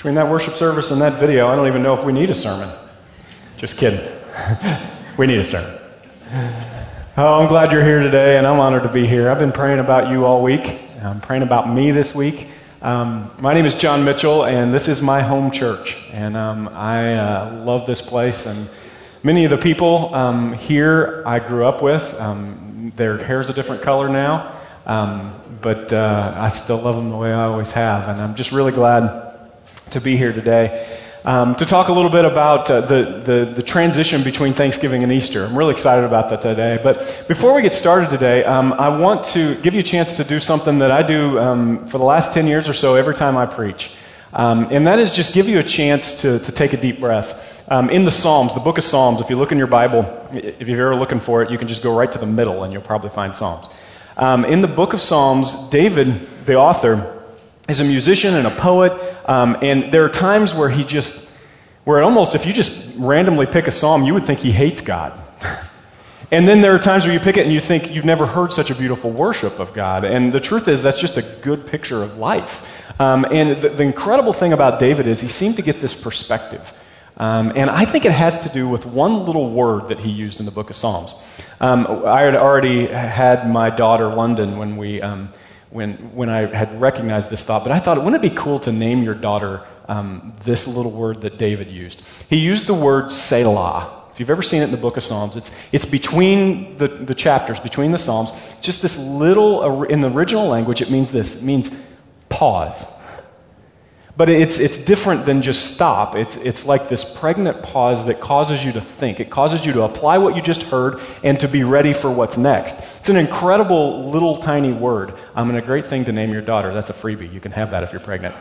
Between that worship service and that video, I don't even know if we need a sermon. Just kidding. We need a sermon. Oh, I'm glad you're here today, and I'm honored to be here. I've been praying about you all week. I'm praying about me this week. My name is John Mitchell, and this is my home church. And I love this place. And many of the people here I grew up with, their hair's a different color now, but I still love them the way I always have. And I'm just really glad to be here today to talk a little bit about the transition between Thanksgiving and Easter. I'm really excited about that today. But before we get started today, I want to give you a chance to do something that I do for the last 10 years or so every time I preach. And that is just give you a chance to take a deep breath. In the Psalms, the book of Psalms, if you look in your Bible, if you're ever looking for it, you can just go right to the middle and you'll probably find Psalms. In the book of Psalms, David, the author, is a musician and a poet, and there are times where almost, if you just randomly pick a psalm, you would think he hates God. And then there are times where you pick it and you think you've never heard such a beautiful worship of God. And the truth is, that's just a good picture of life. And the incredible thing about David is he seemed to get this perspective. And I think it has to do with one little word that he used in the book of Psalms. I had already had my daughter, London, when I had recognized this thought, but I thought, wouldn't it be cool to name your daughter this little word that David used? He used the word Selah. If you've ever seen it in the book of Psalms, it's between the chapters, between the Psalms, just this little, in the original language, it means this. It means pause. But it's different than just stop. It's like this pregnant pause that causes you to think. It causes you to apply what you just heard and to be ready for what's next. It's an incredible little tiny word. And a great thing to name your daughter. That's a freebie. You can have that if you're pregnant.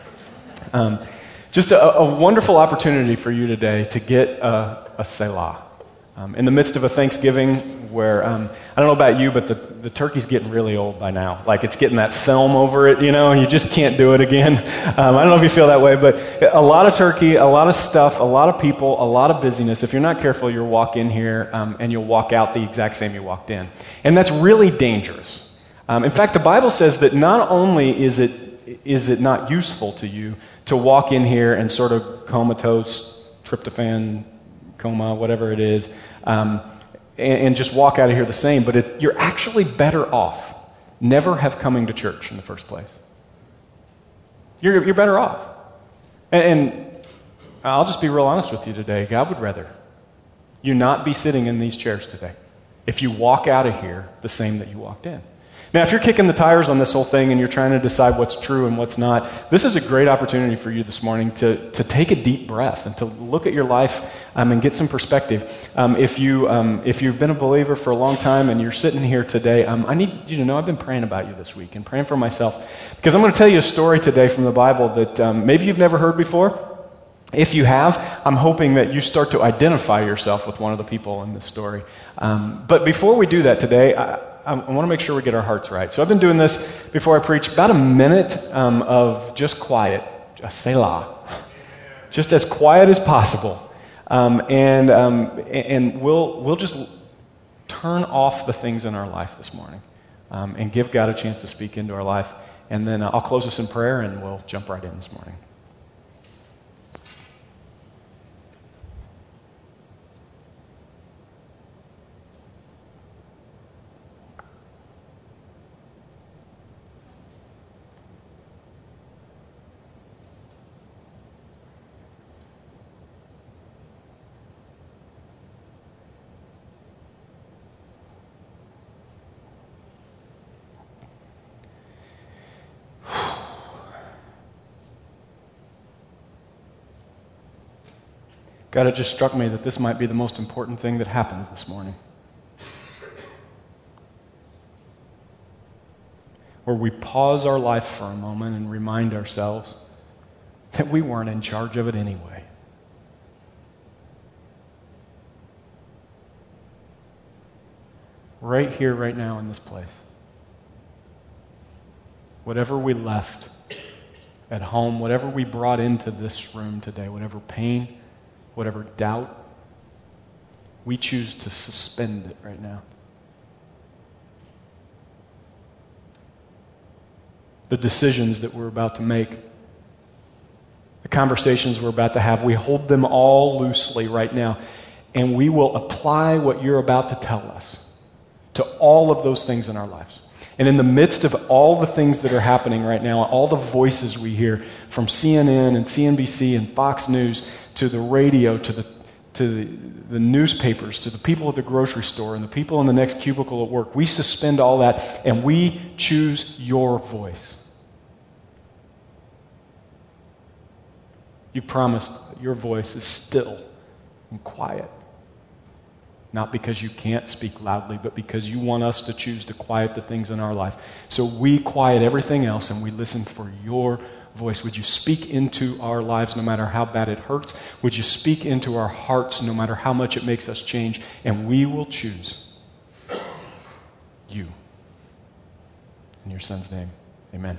Just a wonderful opportunity for you today to get a Selah. In the midst of a Thanksgiving where, I don't know about you, but the turkey's getting really old by now. Like it's getting that film over it, and you just can't do it again. I don't know if you feel that way, but a lot of turkey, a lot of stuff, a lot of people, a lot of busyness. If you're not careful, you'll walk in here and you'll walk out the exact same you walked in. And that's really dangerous. In fact, the Bible says that not only is it not useful to you to walk in here and sort of comatose, tryptophan, coma, whatever it is, and just walk out of here the same, but you're actually better off never have coming to church in the first place. You're better off. And I'll just be real honest with you today. God would rather you not be sitting in these chairs today if you walk out of here the same that you walked in. Now, if you're kicking the tires on this whole thing and you're trying to decide what's true and what's not, this is a great opportunity for you this morning to take a deep breath and to look at your life and get some perspective. If you've been a believer for a long time and you're sitting here today, I need you to know I've been praying about you this week and praying for myself because I'm going to tell you a story today from the Bible that maybe you've never heard before. If you have, I'm hoping that you start to identify yourself with one of the people in this story. But before we do that today, I want to make sure we get our hearts right. So I've been doing this before I preach, about a minute of just quiet, just Selah, just as quiet as possible, and we'll just turn off the things in our life this morning and give God a chance to speak into our life, and then I'll close us in prayer and we'll jump right in this morning. God, it just struck me that this might be the most important thing that happens this morning. Where we pause our life for a moment and remind ourselves that we weren't in charge of it anyway. Right here, right now in this place. Whatever we left at home, whatever we brought into this room today, whatever pain, whatever doubt, we choose to suspend it right now. The decisions that we're about to make the conversations we're about to have, we hold them all loosely right now, and we will apply what you're about to tell us to all of those things in our lives. And in the midst of all the things that are happening right now, all the voices we hear from CNN and CNBC and Fox News to the radio to the newspapers, to the people at the grocery store and the people in the next cubicle at work, we suspend all that and we choose your voice. You promised that your voice is still and quiet. Not because you can't speak loudly, but because you want us to choose to quiet the things in our life. So we quiet everything else and we listen for your voice. Would you speak into our lives no matter how bad it hurts? Would you speak into our hearts no matter how much it makes us change? And we will choose you. In your Son's name, amen.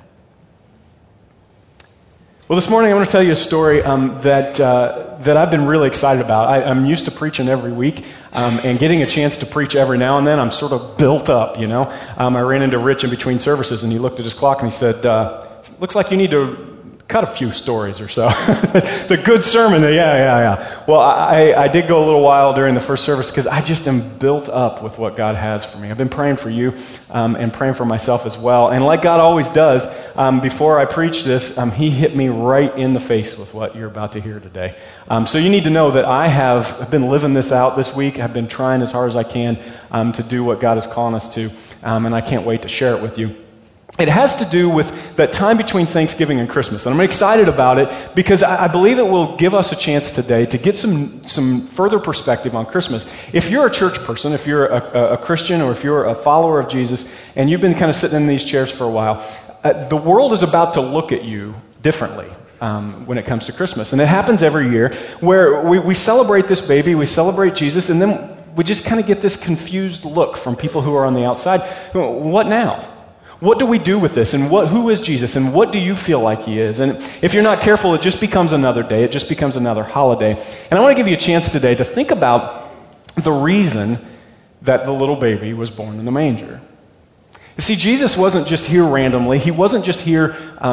Well, this morning I want to tell you a story that I've been really excited about. I'm used to preaching every week and getting a chance to preach every now and then. I'm sort of built up, you know. I ran into Rich in between services, and he looked at his clock and he said, looks like you need to cut a few stories or so. It's a good sermon. Yeah. Well, I did go a little while during the first service because I just am built up with what God has for me. I've been praying for you and praying for myself as well. And like God always does, before I preach this, He hit me right in the face with what you're about to hear today. So you need to know that I've been living this out this week. I've been trying as hard as I can to do what God is calling us to, and I can't wait to share it with you. It has to do with that time between Thanksgiving and Christmas. And I'm excited about it because I believe it will give us a chance today to get some further perspective on Christmas. If you're a church person, if you're a Christian, or if you're a follower of Jesus, and you've been kind of sitting in these chairs for a while, the world is about to look at you differently when it comes to Christmas. And it happens every year where we celebrate this baby, we celebrate Jesus, and then we just kind of get this confused look from people who are on the outside. What now? What do we do with this? And who is Jesus? And what do you feel like He is? And if you're not careful, it just becomes another day. It just becomes another holiday. And I want to give you a chance today to think about the reason that the little baby was born in the manger. You see, Jesus wasn't just here randomly. He wasn't just here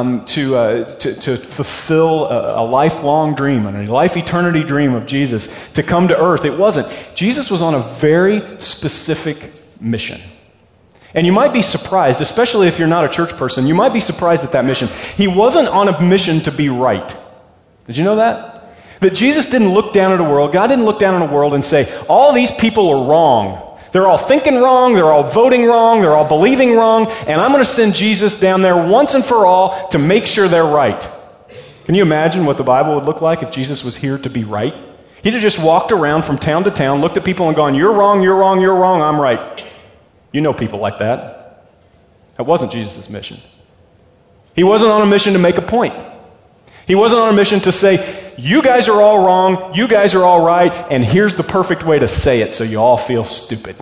to fulfill a lifelong dream, and a life eternity dream of Jesus, to come to earth. It wasn't. Jesus was on a very specific mission. And you might be surprised, especially if you're not a church person, you might be surprised at that mission. He wasn't on a mission to be right. Did you know that? That Jesus didn't look down at a world, God didn't look down at a world and say, all these people are wrong. They're all thinking wrong, they're all voting wrong, they're all believing wrong, and I'm going to send Jesus down there once and for all to make sure they're right. Can you imagine what the Bible would look like if Jesus was here to be right? He'd have just walked around from town to town, looked at people and gone, you're wrong, you're wrong, you're wrong, I'm right. You know people like that. That wasn't Jesus' mission. He wasn't on a mission to make a point. He wasn't on a mission to say, you guys are all wrong, you guys are all right, and here's the perfect way to say it so you all feel stupid.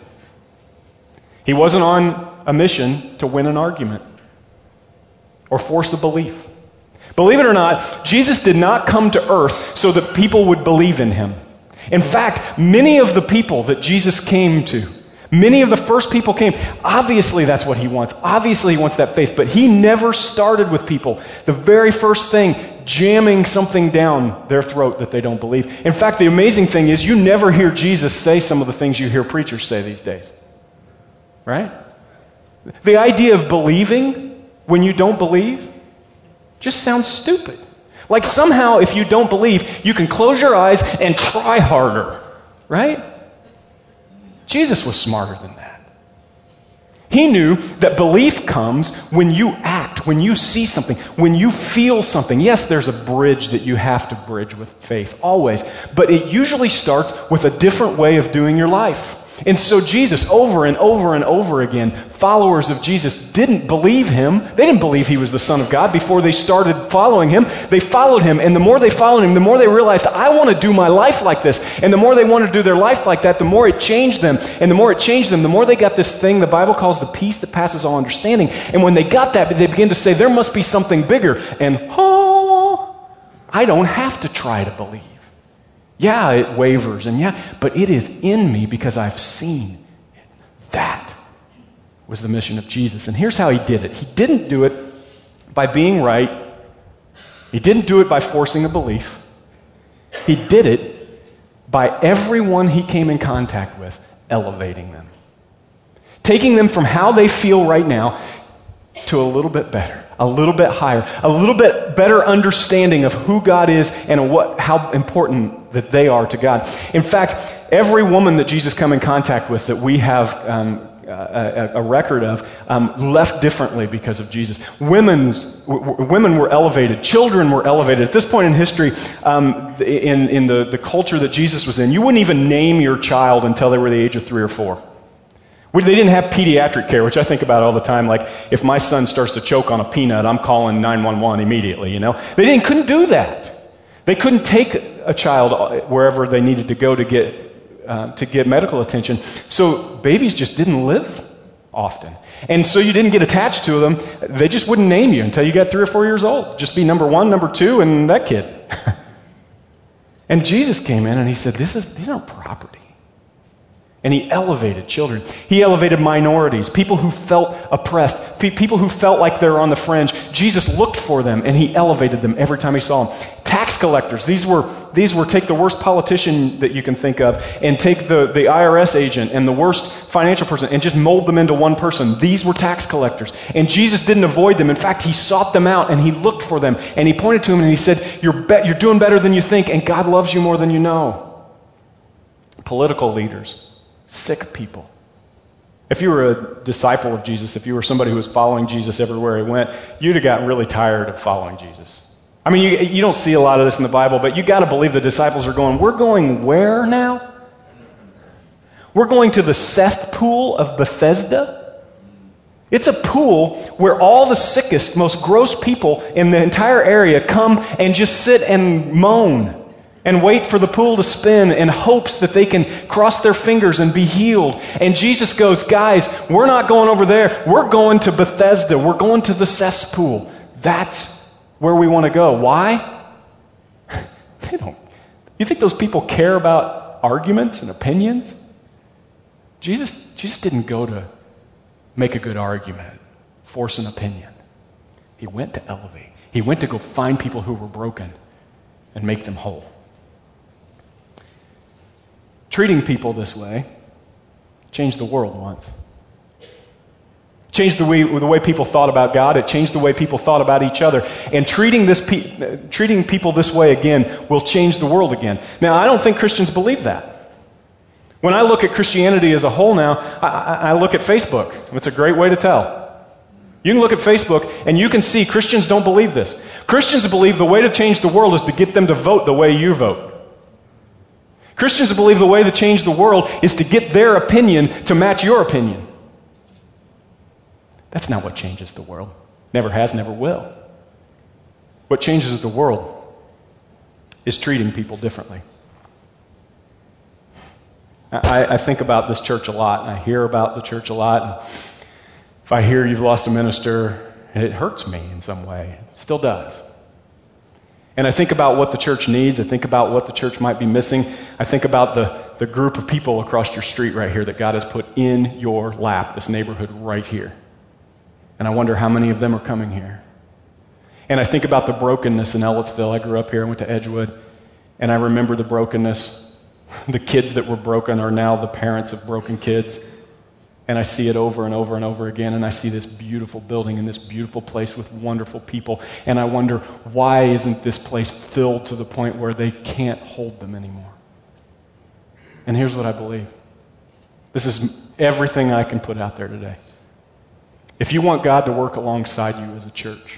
He wasn't on a mission to win an argument or force a belief. Believe it or not, Jesus did not come to earth so that people would believe in Him. In fact, many of the people that Jesus came to, many of the first people came. Obviously, that's what He wants. Obviously, He wants that faith. But He never started with people, the very first thing, jamming something down their throat that they don't believe. In fact, the amazing thing is you never hear Jesus say some of the things you hear preachers say these days. Right? The idea of believing when you don't believe just sounds stupid. Like somehow, if you don't believe, you can close your eyes and try harder. Right? Jesus was smarter than that. He knew that belief comes when you act, when you see something, when you feel something. Yes, there's a bridge that you have to bridge with faith, always. But it usually starts with a different way of doing your life. And so Jesus, over and over and over again, followers of Jesus didn't believe Him. They didn't believe He was the Son of God before they started following Him. They followed Him, and the more they followed Him, the more they realized, I want to do my life like this. And the more they wanted to do their life like that, the more it changed them. And the more it changed them, the more they got this thing the Bible calls the peace that passes all understanding. And when they got that, they began to say, there must be something bigger. And, I don't have to try to believe. Yeah, it wavers, but it is in me because I've seen it. That was the mission of Jesus. And here's how He did it. He didn't do it by being right He didn't do it by forcing a belief. He did it by everyone he came in contact with, elevating them. Taking them from how they feel right now to a little bit better, a little bit higher, a little bit better understanding of who God is and how important that they are to God. In fact, every woman that Jesus came in contact with that we have a record of left differently because of Jesus. Women were elevated. Children were elevated. At this point in history, in the culture that Jesus was in, you wouldn't even name your child until they were the age of 3 or 4. They didn't have pediatric care, which I think about all the time. Like, if my son starts to choke on a peanut, I'm calling 911 immediately, you know? They couldn't do that. They couldn't take a child wherever they needed to go to get medical attention. So babies just didn't live often. And so you didn't get attached to them. They just wouldn't name you until you got 3 or 4 years old. Just be number 1, number 2, and that kid. And Jesus came in and he said, these aren't property. And he elevated children. He elevated minorities, people who felt oppressed, people who felt like they were on the fringe. Jesus looked for them and he elevated them every time he saw them. Tax collectors, these were take the worst politician that you can think of and take the IRS agent and the worst financial person and just mold them into one person. These were tax collectors. And Jesus didn't avoid them. In fact, he sought them out and he looked for them and he pointed to them and he said, you're doing better than you think and God loves you more than you know. Political leaders. Sick people. If you were a disciple of Jesus, if you were somebody who was following Jesus everywhere he went, you'd have gotten really tired of following Jesus. I mean, you don't see a lot of this in the Bible, but you got to believe the disciples are going, we're going where now? We're going to the cesspool of Bethesda? It's a pool where all the sickest, most gross people in the entire area come and just sit and moan and wait for the pool to spin in hopes that they can cross their fingers and be healed. And Jesus goes, guys, we're not going over there. We're going to Bethesda. We're going to the cesspool. That's where we want to go. Why? They don't. You think those people care about arguments and opinions? Jesus didn't go to make a good argument, force an opinion. He went to elevate. He went to go find people who were broken and make them whole. Treating people this way changed the world once. Changed the way people thought about God. It changed the way people thought about each other. And treating people this way again will change the world again. Now, I don't think Christians believe that. When I look at Christianity as a whole now, I look at Facebook. It's a great way to tell. You can look at Facebook and you can see Christians don't believe this. Christians believe the way to change the world is to get them to vote the way you vote. Christians believe the way to change the world is to get their opinion to match your opinion. That's not what changes the world. Never has, never will. What changes the world is treating people differently. I think about this church a lot, and I hear about the church a lot. And if I hear you've lost a minister, it hurts me in some way. It still does. And I think about what the church needs. I think about what the church might be missing. I think about the group of people across your street right here that God has put in your lap, this neighborhood right here. And I wonder how many of them are coming here. And I think about the brokenness in Ellettsville. I grew up here, I went to Edgewood, and I remember the brokenness. The kids that were broken are now the parents of broken kids. And I see it over and over and over again, and I see this beautiful building and this beautiful place with wonderful people, and I wonder, why isn't this place filled to the point where they can't hold them anymore? And here's what I believe. This is everything I can put out there today. If you want God to work alongside you as a church,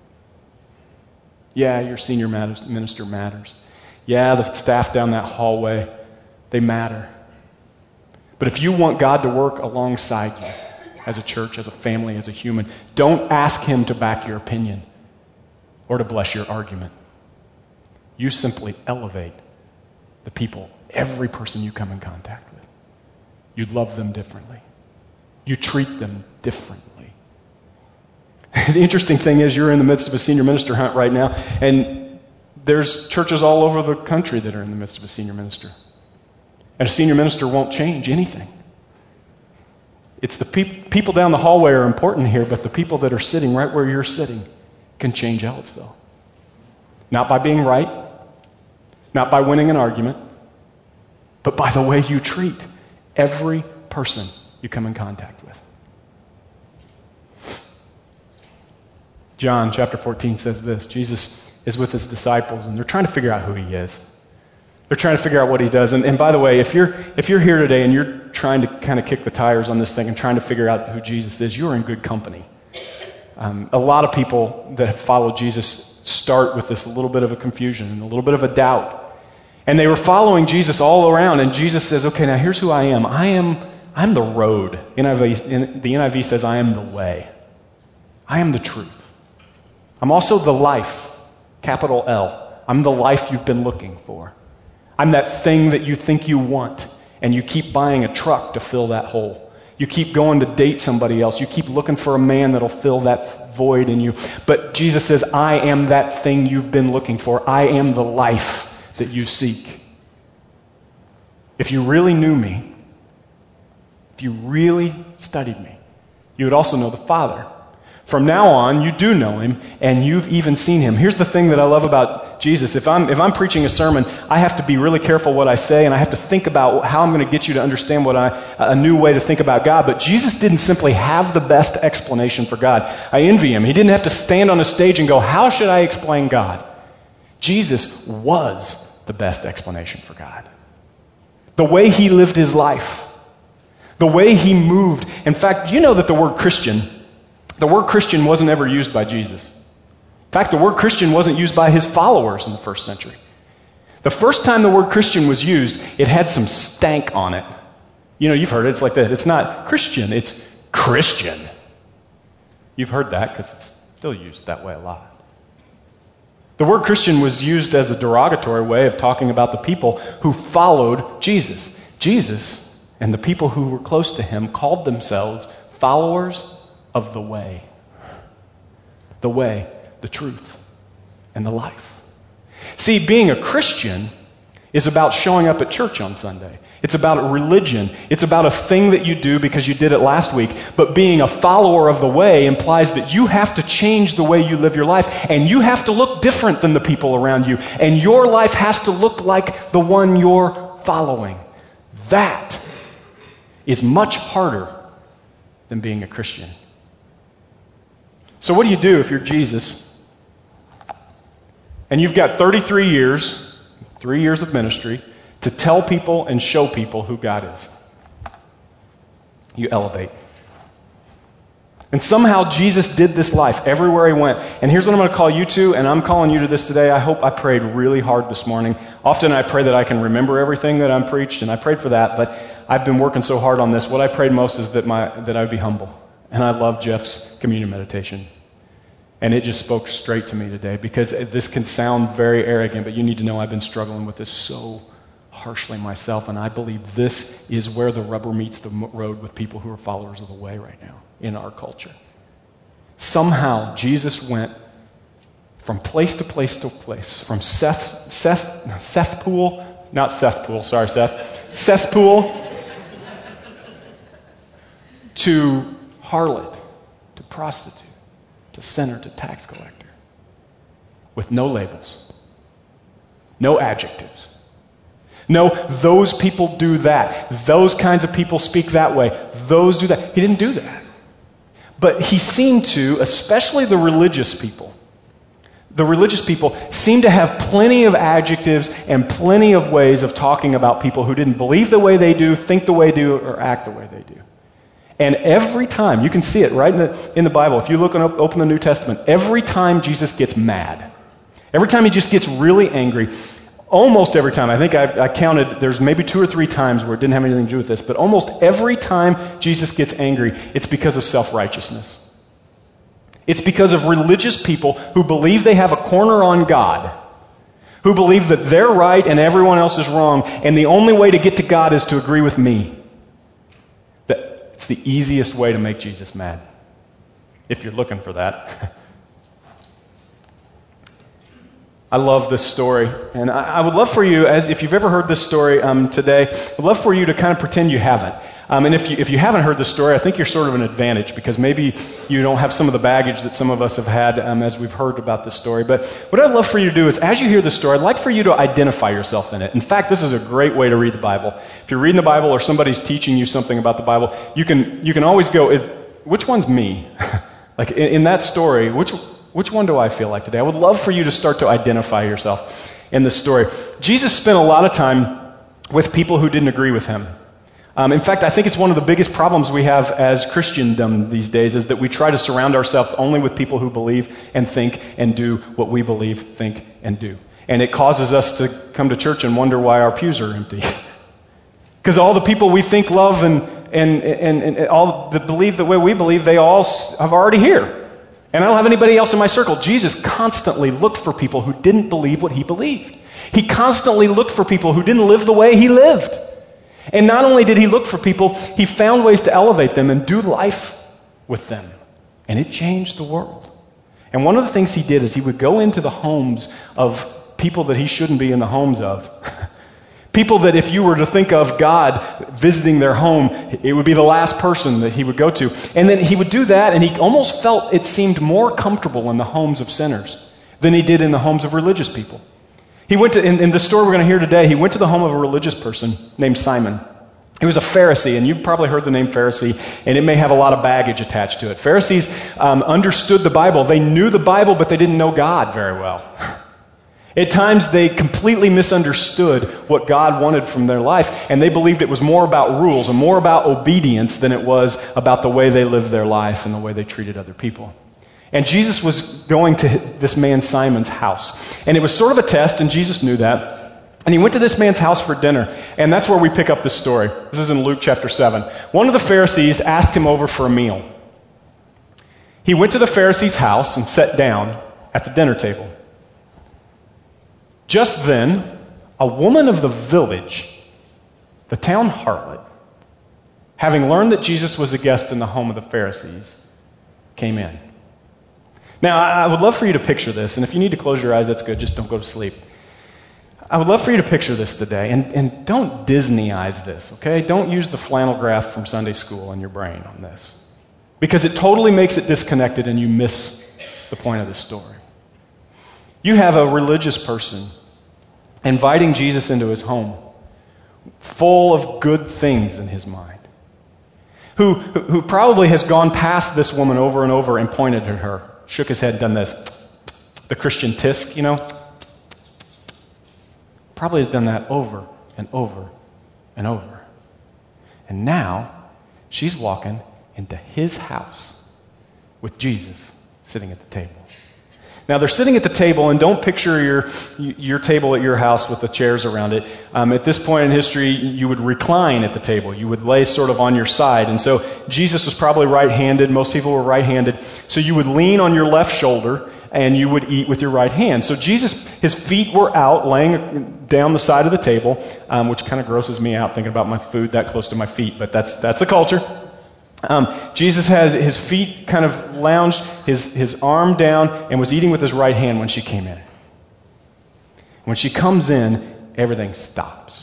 yeah, your senior minister matters. Yeah, the staff down that hallway, they matter. But if you want God to work alongside you as a church, as a family, as a human, don't ask him to back your opinion or to bless your argument. You simply elevate the people, every person you come in contact with. You love them differently. You treat them differently. The interesting thing is you're in the midst of a senior minister hunt right now, and there's churches all over the country that are in the midst of a senior minister. And a senior minister won't change anything. It's the people down the hallway are important here, but the people that are sitting right where you're sitting can change Ellettsville. Not by being right, not by winning an argument, but by the way you treat every person you come in contact with. John chapter 14 says this. Jesus is with his disciples, and they're trying to figure out who he is. They're trying to figure out what he does. And by the way, if you're here today and you're trying to kind of kick the tires on this thing and trying to figure out who Jesus is, you're in good company. A lot of people that have followed Jesus start with this little bit of a confusion and a little bit of a doubt. And they were following Jesus all around, and Jesus says, okay, now here's who I am. I'm the road. The NIV says, I am the way. I am the truth. I'm also the life, capital L. I'm the life you've been looking for. I'm that thing that you think you want, and you keep buying a truck to fill that hole. You keep going to date somebody else. You keep looking for a man that'll fill that void in you. But Jesus says, I am that thing you've been looking for. I am the life that you seek. If you really knew me, if you really studied me, you would also know the Father. From now on, you do know him, and you've even seen him. Here's the thing that I love about Jesus. If I'm preaching a sermon, I have to be really careful what I say, and I have to think about how I'm going to get you to understand a new way to think about God. But Jesus didn't simply have the best explanation for God. I envy him. He didn't have to stand on a stage and go, how should I explain God? Jesus was the best explanation for God. The way he lived his life, the way he moved. In fact, you know that the word Christian wasn't ever used by Jesus. In fact, the word Christian wasn't used by his followers in the first century. The first time the word Christian was used, it had some stank on it. You know, you've heard it. It's like that. It's not Christian, it's Christian. You've heard that because it's still used that way a lot. The word Christian was used as a derogatory way of talking about the people who followed Jesus. Jesus and the people who were close to him called themselves followers of the way. The way, the truth, and the life. See, being a Christian is about showing up at church on Sunday. It's about a religion. It's about a thing that you do because you did it last week. But being a follower of the way implies that you have to change the way you live your life, and you have to look different than the people around you, and your life has to look like the one you're following. That is much harder than being a Christian. So what do you do if you're Jesus and you've got 33 years, 3 years of ministry, to tell people and show people who God is? You elevate. And somehow Jesus did this life everywhere he went. And here's what I'm going to call you to, and I'm calling you to this today. I prayed really hard this morning. Often I pray that I can remember everything that I'm preached, and I prayed for that, but I've been working so hard on this. What I prayed most is that I would be humble. And I love Jeff's communion meditation. And it just spoke straight to me today, because this can sound very arrogant, but you need to know I've been struggling with this so harshly myself, and I believe this is where the rubber meets the road with people who are followers of the way right now in our culture. Somehow Jesus went from place to place to place, from cesspool to harlot, to prostitute, to sinner, to tax collector, with no labels, no adjectives. No, those people do that. Those kinds of people speak that way. Those do that. He didn't do that. But he seemed to, especially the religious people seemed to have plenty of adjectives and plenty of ways of talking about people who didn't believe the way they do, think the way they do, or act the way they do. And every time, you can see it right in the Bible, if you look and open the New Testament, every time Jesus gets mad, every time he just gets really angry, almost every time, I think I counted, there's maybe 2 or 3 times where it didn't have anything to do with this, but almost every time Jesus gets angry, it's because of self-righteousness. It's because of religious people who believe they have a corner on God, who believe that they're right and everyone else is wrong, and the only way to get to God is to agree with me. It's the easiest way to make Jesus mad, if you're looking for that. I love this story. And I would love for you, as if you've ever heard this story today, I'd love for you to kind of pretend you haven't. And if you haven't heard this story, I think you're sort of an advantage because maybe you don't have some of the baggage that some of us have had as we've heard about this story. But what I'd love for you to do is, as you hear the story, I'd like for you to identify yourself in it. In fact, this is a great way to read the Bible. If you're reading the Bible or somebody's teaching you something about the Bible, you can always go, which one's me? Like in that story, which one do I feel like today? I would love for you to start to identify yourself in the story. Jesus spent a lot of time with people who didn't agree with him. In fact, I think it's one of the biggest problems we have as Christendom these days is that we try to surround ourselves only with people who believe and think and do what we believe, think, and do. And it causes us to come to church and wonder why our pews are empty. Because all the people we think love and all that believe the way we believe, they all are already here. And I don't have anybody else in my circle. Jesus constantly looked for people who didn't believe what he believed. He constantly looked for people who didn't live the way he lived. And not only did he look for people, he found ways to elevate them and do life with them. And it changed the world. And one of the things he did is he would go into the homes of people that he shouldn't be in the homes of. People that if you were to think of God visiting their home, it would be the last person that he would go to. And then he would do that, and he almost felt it seemed more comfortable in the homes of sinners than he did in the homes of religious people. He went to, in the story we're going to hear today, he went to the home of a religious person named Simon. He was a Pharisee, and you've probably heard the name Pharisee, and it may have a lot of baggage attached to it. Pharisees understood the Bible. They knew the Bible, but they didn't know God very well. At times, they completely misunderstood what God wanted from their life, and they believed it was more about rules and more about obedience than it was about the way they lived their life and the way they treated other people. And Jesus was going to this man Simon's house. And it was sort of a test, and Jesus knew that. And he went to this man's house for dinner. And that's where we pick up this story. This is in Luke chapter 7. One of the Pharisees asked him over for a meal. He went to the Pharisee's house and sat down at the dinner table. Just then, a woman of the village, the town harlot, having learned that Jesus was a guest in the home of the Pharisees, came in. Now, I would love for you to picture this, and if you need to close your eyes, that's good, just don't go to sleep. I would love for you to picture this today, and don't Disneyize this, okay? Don't use the flannel graph from Sunday school in your brain on this, because it totally makes it disconnected and you miss the point of the story. You have a religious person inviting Jesus into his home, full of good things in his mind, who probably has gone past this woman over and over and pointed at her, shook his head and done this, the Christian tisk, you know, probably has done that over and over and over. And now she's walking into his house with Jesus sitting at the table. Now, they're sitting at the table, and don't picture your table at your house with the chairs around it. At this point in history, you would recline at the table. You would lay sort of on your side. And so Jesus was probably right-handed. Most people were right-handed. So you would lean on your left shoulder, and you would eat with your right hand. So Jesus, his feet were out, laying down the side of the table, which kind of grosses me out thinking about my food that close to my feet, but that's the culture. Jesus had his feet kind of lounged, his arm down, and was eating with his right hand when she came in. When she comes in, everything stops.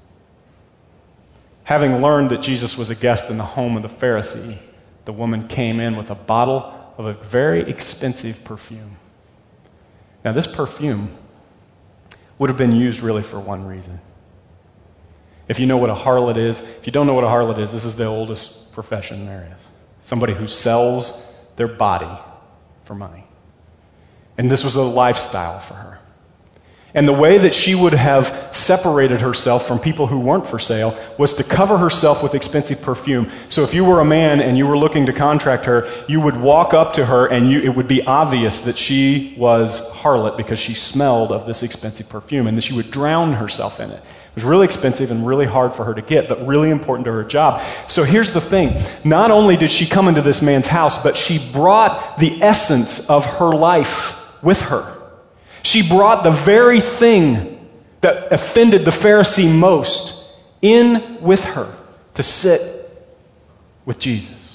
Having learned that Jesus was a guest in the home of the Pharisee, the woman came in with a bottle of a very expensive perfume. Now, this perfume would have been used really for one reason. If you know what a harlot is, if you don't know what a harlot is, this is the oldest profession there is. Somebody who sells their body for money. And this was a lifestyle for her. And the way that she would have separated herself from people who weren't for sale was to cover herself with expensive perfume. So if you were a man and you were looking to contract her, you would walk up to her and it would be obvious that she was harlot because she smelled of this expensive perfume, and that she would drown herself in it. It was really expensive and really hard for her to get, but really important to her job. So here's the thing. Not only did she come into this man's house, but she brought the essence of her life with her. She brought the very thing that offended the Pharisee most in with her to sit with Jesus.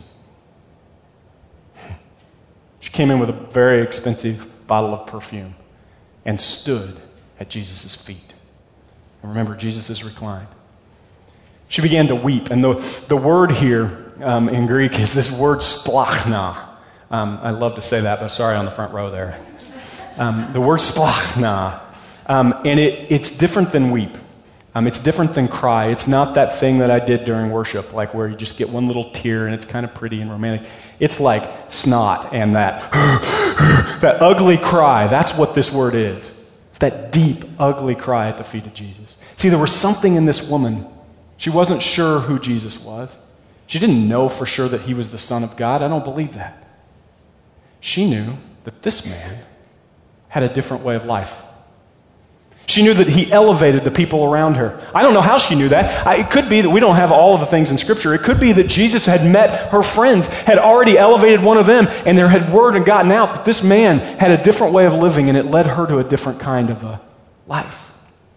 She came in with a very expensive bottle of perfume. and stood at Jesus' feet. And remember, Jesus is reclined. She began to weep, and the word here in Greek is this word splachna. I love to say that, but sorry on the front row there. The word splachna, and it's different than weep. It's different than cry. It's not that thing that I did during worship, like where you just get one little tear and it's kind of pretty and romantic. It's like snot and that that ugly cry. That's what this word is. It's that deep, ugly cry at the feet of Jesus. See, there was something in this woman. She wasn't sure who Jesus was. She didn't know for sure that he was the Son of God. I don't believe that. She knew that this man had a different way of life. She knew that he elevated the people around her. I don't know how she knew that. It could be that we don't have all of the things in Scripture. It could be that Jesus had met her friends, had already elevated one of them, and there had word and gotten out that this man had a different way of living, and it led her to a different kind of a life.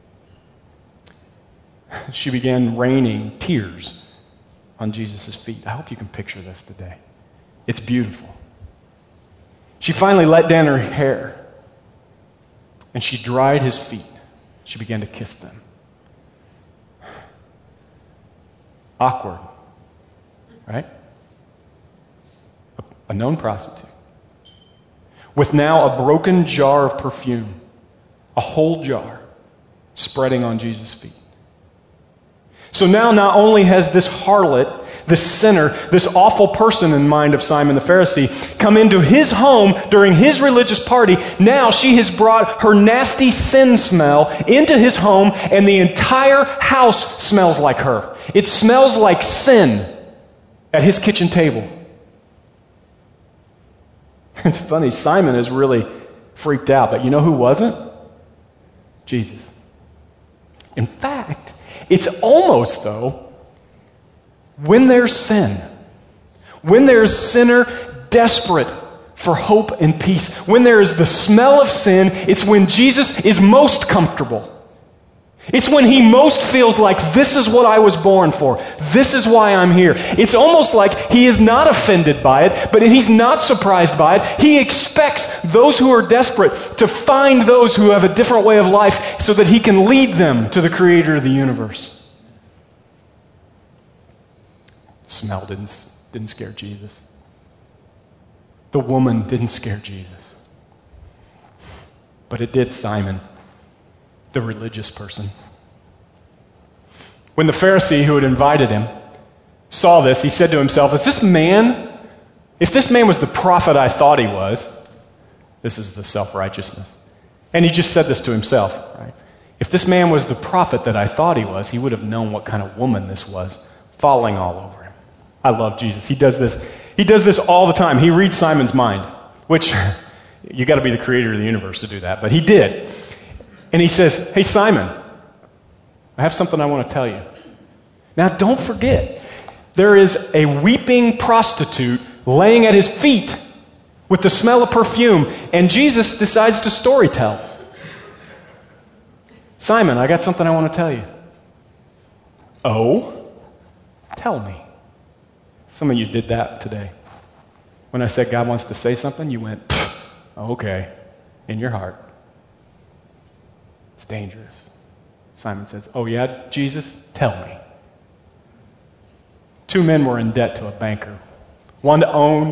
She began raining tears on Jesus' feet. I hope you can picture this today. It's beautiful. She finally let down her hair, and she dried his feet. She began to kiss them. Awkward, right? A known prostitute. With now a broken jar of perfume, a whole jar, spreading on Jesus' feet. So now not only has this harlot, this sinner, this awful person in mind of Simon the Pharisee come into his home during his religious party, now she has brought her nasty sin smell into his home, and the entire house smells like her. It smells like sin at his kitchen table. It's funny, Simon is really freaked out, but you know who wasn't? Jesus. In fact, it's almost, though, when there's sin, when there's sinner desperate for hope and peace, when there is the smell of sin, it's when Jesus is most comfortable. It's when he most feels like, this is what I was born for. This is why I'm here. It's almost like he is not offended by it, but he's not surprised by it. He expects those who are desperate to find those who have a different way of life so that he can lead them to the creator of the universe. The smell didn't scare Jesus. The woman didn't scare Jesus. But it did Simon, the religious person. When the Pharisee who had invited him saw this, he said to himself, if this man was the prophet I thought he was, this is the self-righteousness. And he just said this to himself, right? If this man was the prophet that I thought he was, he would have known what kind of woman this was, falling all over him. I love Jesus. He does this all the time. He reads Simon's mind, which you got to be the creator of the universe to do that, but he did. And he says, hey, Simon, I have something I want to tell you. Now, don't forget, there is a weeping prostitute laying at his feet with the smell of perfume, and Jesus decides to storytell. Simon, I got something I want to tell you. Oh? Tell me. Some of you did that today. When I said God wants to say something, you went, okay, in your heart. It's dangerous. Simon says, oh yeah, Jesus, tell me. 2 men were in debt to a banker. One owed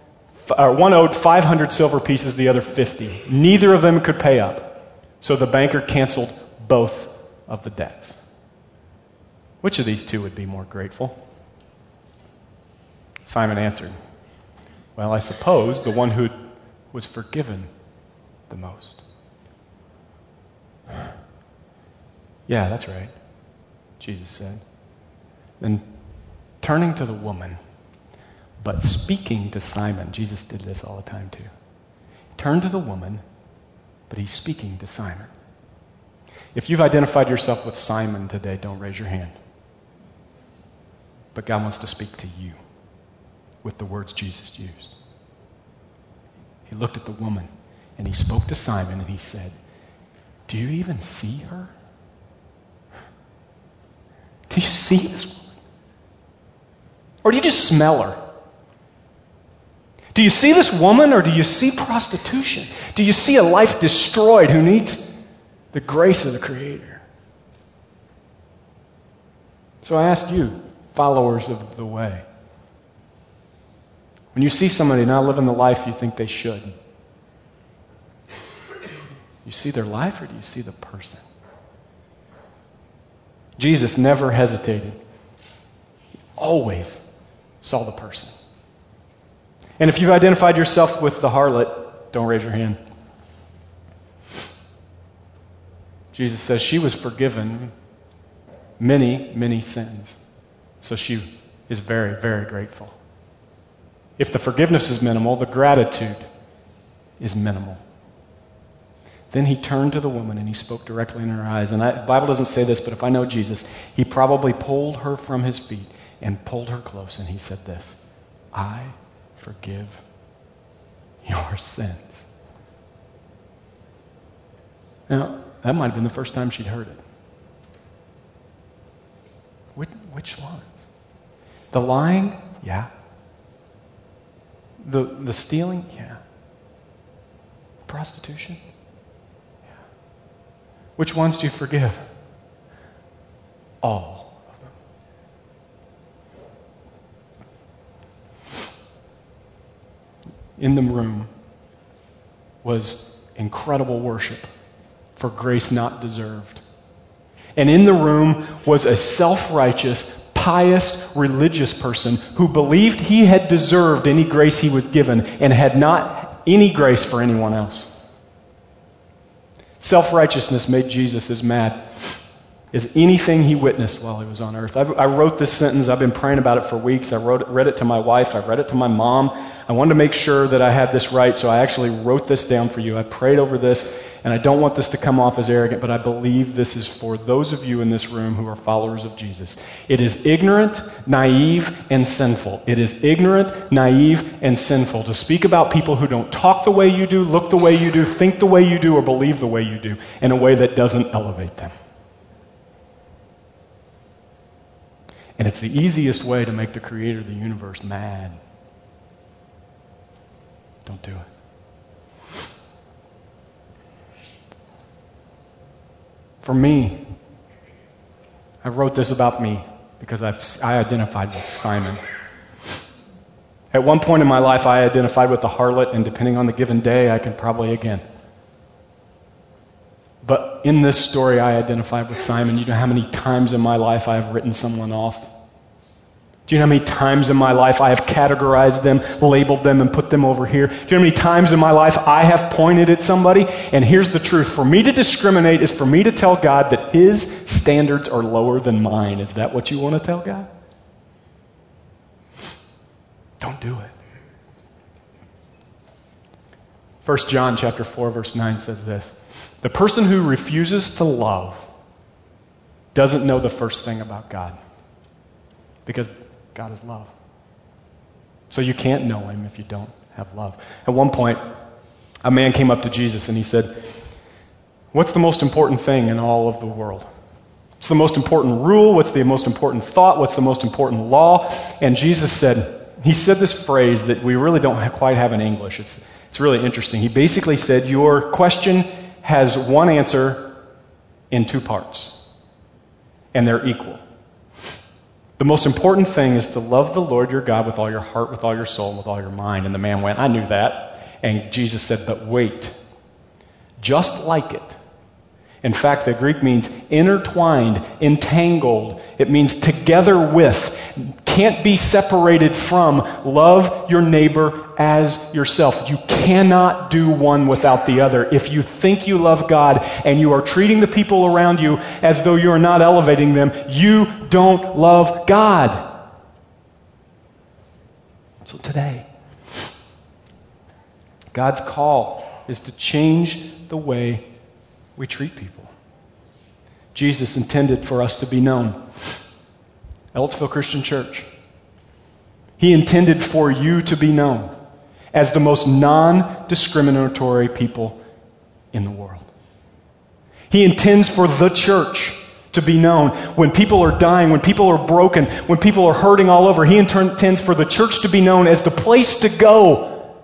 500 silver pieces, the other 50. Neither of them could pay up. So the banker canceled both of the debts. Which of these two would be more grateful? Simon answered, well, I suppose the one who was forgiven the most. Yeah, that's right, Jesus said. Then turning to the woman, but speaking to Simon, Jesus did this all the time too. Turn to the woman, but he's speaking to Simon. If you've identified yourself with Simon today, don't raise your hand. But God wants to speak to you with the words Jesus used. He looked at the woman and he spoke to Simon and he said, do you even see her? Do you see this woman? Or do you just smell her? Do you see this woman, or do you see prostitution? Do you see a life destroyed who needs the grace of the Creator? So I ask you, followers of the way, when you see somebody not living the life you think they should, you see their life, or do you see the person? Jesus never hesitated. He always saw the person. And if you've identified yourself with the harlot, don't raise your hand. Jesus says she was forgiven many, many sins. So she is very, very grateful. If the forgiveness is minimal, the gratitude is minimal. Then he turned to the woman and he spoke directly in her eyes. And the Bible doesn't say this, but if I know Jesus, he probably pulled her from his feet and pulled her close, and he said this, I forgive your sins. Now, that might have been the first time she'd heard it. Which ones? The lying? Yeah. The stealing? Yeah. Prostitution? Yeah. Which ones do you forgive? All. In the room was incredible worship for grace not deserved. And in the room was a self-righteous, pious, religious person who believed he had deserved any grace he was given and had not any grace for anyone else. Self-righteousness made Jesus as mad as anything he witnessed while he was on earth. I wrote this sentence. I've been praying about it for weeks. I read it to my wife. I read it to my mom. I wanted to make sure that I had this right, so I actually wrote this down for you. I prayed over this, and I don't want this to come off as arrogant, but I believe this is for those of you in this room who are followers of Jesus. It is ignorant, naive, and sinful. It is ignorant, naive, and sinful to speak about people who don't talk the way you do, look the way you do, think the way you do, or believe the way you do in a way that doesn't elevate them. And it's the easiest way to make the creator of the universe mad. Don't do it. For me, I wrote this about me because I identified with Simon. At one point in my life, I identified with the harlot, and depending on the given day, I can probably again. But in this story, I identified with Simon. You know how many times in my life I have written someone off? Do you know how many times in my life I have categorized them, labeled them, and put them over here? Do you know how many times in my life I have pointed at somebody? And here's the truth. For me to discriminate is for me to tell God that His standards are lower than mine. Is that what you want to tell God? Don't do it. 1 John chapter 4, verse 9 says this. The person who refuses to love doesn't know the first thing about God. Because God is love. So you can't know Him if you don't have love. At one point, a man came up to Jesus and he said, what's the most important thing in all of the world? What's the most important rule? What's the most important thought? What's the most important law? And Jesus said, he said this phrase that we really don't quite have in English. It's really interesting. He basically said, your question has one answer in two parts, and they're equal. The most important thing is to love the Lord your God with all your heart, with all your soul, and with all your mind. And the man went, I knew that. And Jesus said, but wait, just like it. In fact, the Greek means intertwined, entangled. It means together with, can't be separated from. Love your neighbor as yourself. You cannot do one without the other. If you think you love God and you are treating the people around you as though you are not elevating them, you don't love God. So today, God's call is to change the way we treat people. Jesus intended for us to be known. Ellettsville Christian Church. He intended for you to be known as the most non-discriminatory people in the world. He intends for the church to be known when people are dying, when people are broken, when people are hurting all over. He intends for the church to be known as the place to go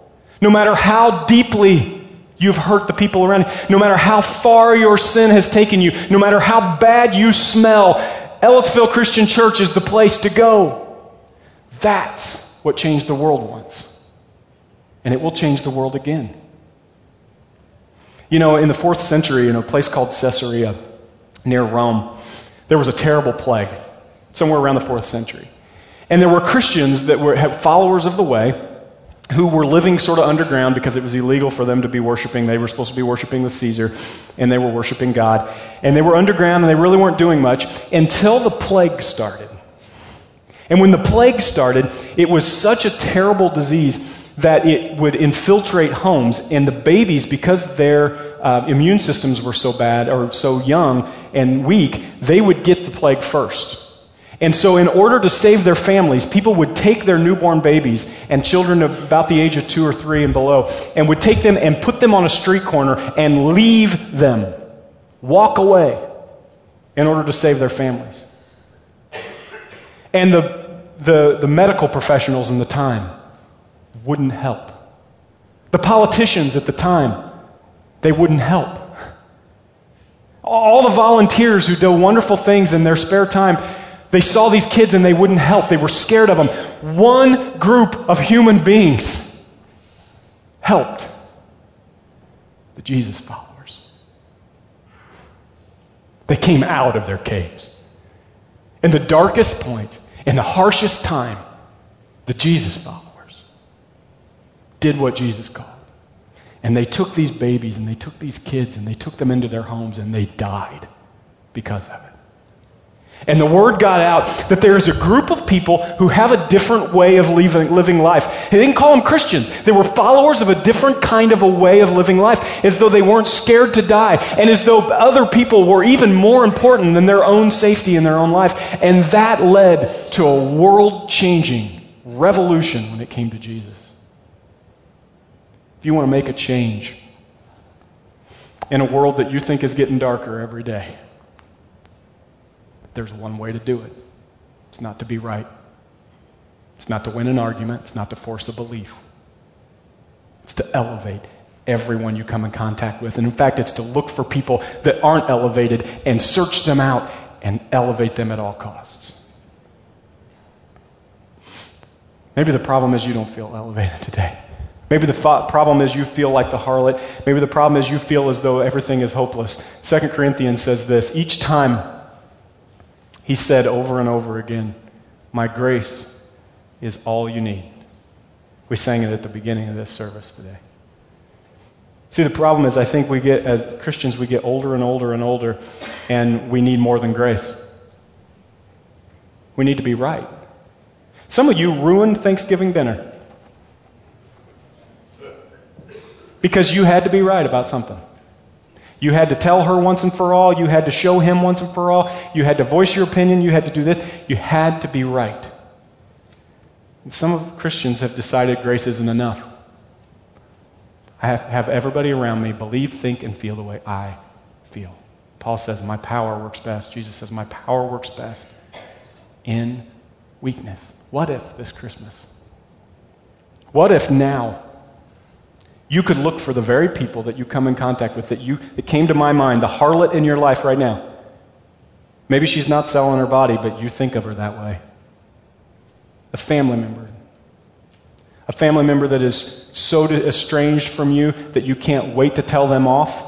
No matter how deeply you've hurt the people around you, no matter how far your sin has taken you, no matter how bad you smell, Ellettsville Christian Church is the place to go. That's what changed the world once. And it will change the world again. You know, in the 4th century, in a place called Caesarea near Rome, there was a terrible plague, somewhere around the 4th century. And there were Christians that had followers of the way who were living sort of underground because it was illegal for them to be worshiping. They were supposed to be worshiping the Caesar, and they were worshiping God. And they were underground, and they really weren't doing much until the plague started. And when the plague started, it was such a terrible disease that it would infiltrate homes, and the babies, because their immune systems were so bad or so young and weak, they would get the plague first. And so in order to save their families, people would take their newborn babies and children of about the age of 2 or 3 and below, and would take them and put them on a street corner and leave them, walk away, in order to save their families. And the medical professionals in the time wouldn't help. The politicians at the time, they wouldn't help. All the volunteers who do wonderful things in their spare time, they saw these kids and they wouldn't help. They were scared of them. One group of human beings helped: the Jesus followers. They came out of their caves. In the darkest point, in the harshest time, the Jesus followers did what Jesus called. And they took these babies and they took these kids and they took them into their homes and they died because of it. And the word got out that there is a group of people who have a different way of living life. They didn't call them Christians. They were followers of a different kind of a way of living life, as though they weren't scared to die, and as though other people were even more important than their own safety in their own life. And that led to a world-changing revolution when it came to Jesus. If you want to make a change in a world that you think is getting darker every day, there's one way to do it. It's not to be right. It's not to win an argument. It's not to force a belief. It's to elevate everyone you come in contact with. And in fact, it's to look for people that aren't elevated and search them out and elevate them at all costs. Maybe the problem is you don't feel elevated today. Maybe the problem is you feel like the harlot. Maybe the problem is you feel as though everything is hopeless. 2 Corinthians says this: each time he said over and over again, "My grace is all you need." We sang it at the beginning of this service today. See, the problem is I think we get, as Christians, we get older and older and older, and we need more than grace. We need to be right. Some of you ruined Thanksgiving dinner because you had to be right about something. You had to tell her once and for all. You had to show him once and for all. You had to voice your opinion. You had to do this. You had to be right. And some of Christians have decided grace isn't enough. I have everybody around me believe, think, and feel the way I feel. Paul says, my power works best. Jesus says, my power works best in weakness. What if this Christmas? What if now you could look for the very people that you come in contact with, that came to my mind, the harlot in your life right now? Maybe she's not selling her body, but you think of her that way. A family member. A family member that is so estranged from you that you can't wait to tell them off.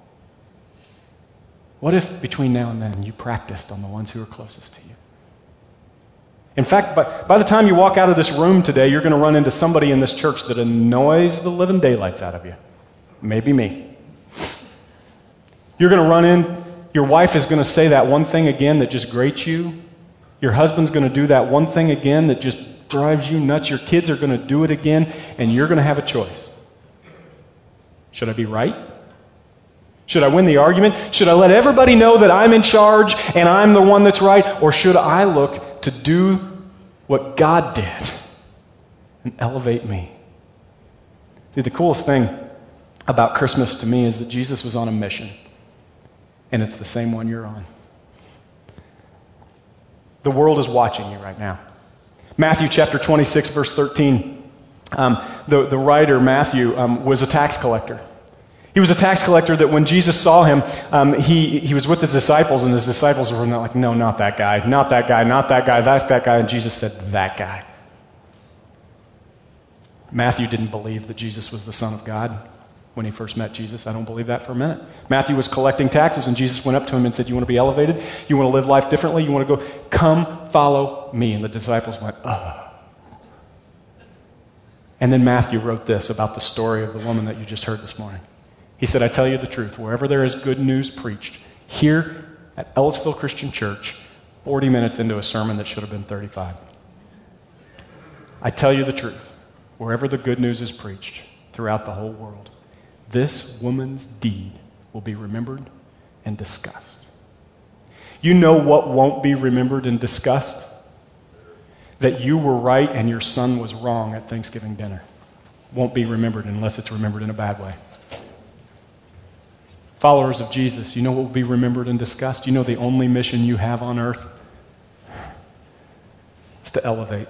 What if between now and then you practiced on the ones who are closest to you? In fact, by the time you walk out of this room today, you're going to run into somebody in this church that annoys the living daylights out of you. Maybe me. You're going to run in, your wife is going to say that one thing again that just grates you. Your husband's going to do that one thing again that just drives you nuts. Your kids are going to do it again, and you're going to have a choice. Should I be right? Should I win the argument? Should I let everybody know that I'm in charge and I'm the one that's right? Or should I look to do what God did and elevate me? See, the coolest thing about Christmas to me is that Jesus was on a mission, and it's the same one you're on. The world is watching you right now. Matthew chapter 26, verse 13 The writer, Matthew, was a tax collector. He was a tax collector that when Jesus saw him, he was with his disciples, and his disciples were like, no, not that guy, not that guy, not that guy, that's that guy. And Jesus said, that guy. Matthew didn't believe that Jesus was the Son of God when he first met Jesus. I don't believe that for a minute. Matthew was collecting taxes, and Jesus went up to him and said, you want to be elevated? You want to live life differently? You want to go? Come follow me. And the disciples went, ugh. And then Matthew wrote this about the story of the woman that you just heard this morning. He said, I tell you the truth, wherever there is good news preached, here at Ellisville Christian Church, 40 minutes into a sermon that should have been 35. I tell you the truth, wherever the good news is preached throughout the whole world, this woman's deed will be remembered and discussed. You know what won't be remembered and discussed? That you were right and your son was wrong at Thanksgiving dinner. Won't be remembered unless it's remembered in a bad way. Followers of Jesus, you know what will be remembered and discussed? You know the only mission you have on earth? It's to elevate.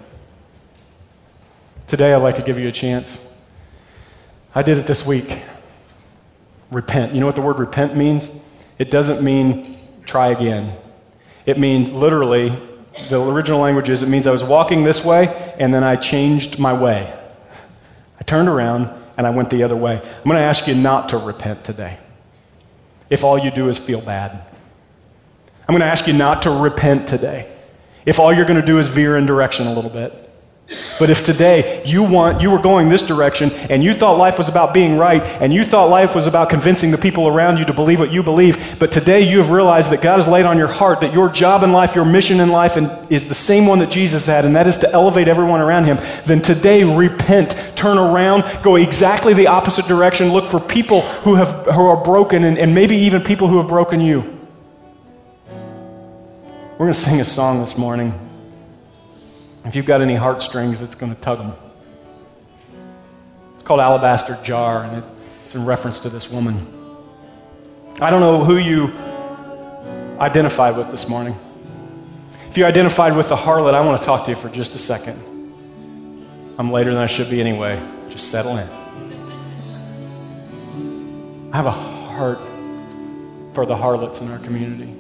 Today I'd like to give you a chance. I did it this week. Repent. You know what the word repent means? It doesn't mean try again. It means literally, the original language is, it means I was walking this way and then I changed my way. I turned around and I went the other way. I'm going to ask you not to repent today if all you do is feel bad. I'm going to ask you not to repent today if all you're going to do is veer in direction a little bit. But if today you were going this direction and you thought life was about being right and you thought life was about convincing the people around you to believe what you believe, but today you have realized that God has laid on your heart that your job in life, your mission in life is the same one that Jesus had, and that is to elevate everyone around him, then today repent, turn around, go exactly the opposite direction, look for people who are broken and maybe even people who have broken you. We're going to sing a song this morning. If you've got any heartstrings, it's going to tug them. It's called Alabaster Jar, and it's in reference to this woman. I don't know who you identified with this morning. If you identified with the harlot, I want to talk to you for just a second. I'm later than I should be anyway. Just settle in. I have a heart for the harlots in our community.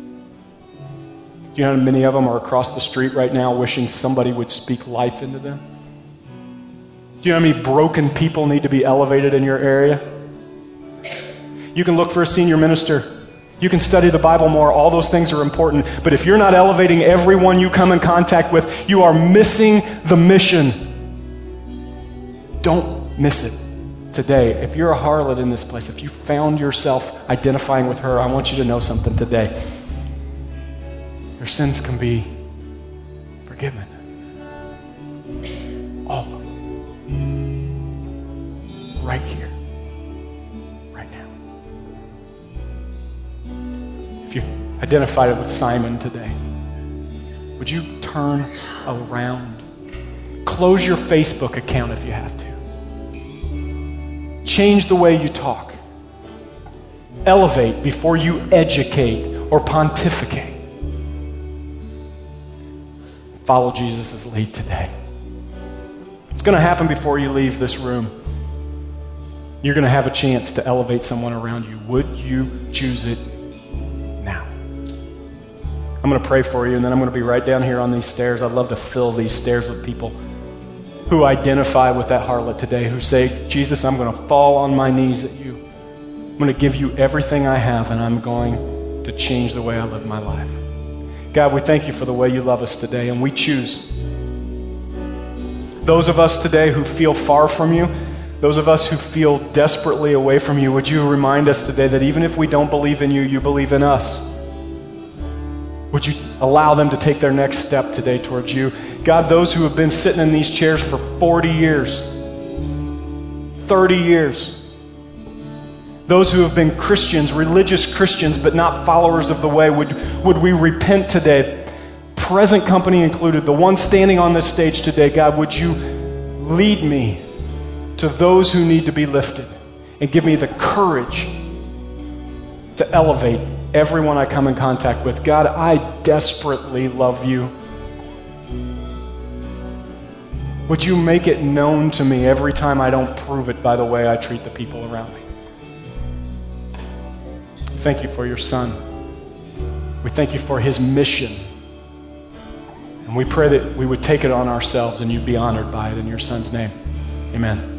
Do you know how many of them are across the street right now wishing somebody would speak life into them? Do you know how many broken people need to be elevated in your area? You can look for a senior minister. You can study the Bible more. All those things are important. But if you're not elevating everyone you come in contact with, you are missing the mission. Don't miss it today. If you're a harlot in this place, if you found yourself identifying with her, I want you to know something today. Your sins can be forgiven. All of them. Right here. Right now. If you've identified it with Simon today, would you turn around? Close your Facebook account if you have to. Change the way you talk. Elevate before you educate or pontificate. Follow Jesus' lead today. It's going to happen before you leave this room. You're going to have a chance to elevate someone around you. Would you choose it now? I'm going to pray for you, and then I'm going to be right down here on these stairs. I'd love to fill these stairs with people who identify with that harlot today, who say, Jesus, I'm going to fall on my knees at you. I'm going to give you everything I have, and I'm going to change the way I live my life. God, we thank you for the way you love us today, and we choose. Those of us today who feel far from you, those of us who feel desperately away from you, would you remind us today that even if we don't believe in you, you believe in us? Would you allow them to take their next step today towards you? God, those who have been sitting in these chairs for 40 years, 30 years, those who have been Christians, religious Christians, but not followers of the way, would we repent today? Present company included, the one standing on this stage today, God, would you lead me to those who need to be lifted and give me the courage to elevate everyone I come in contact with. God, I desperately love you. Would you make it known to me every time I don't prove it by the way I treat the people around me? Thank you for your Son. We thank you for his mission. And we pray that we would take it on ourselves and you'd be honored by it in your Son's name. Amen.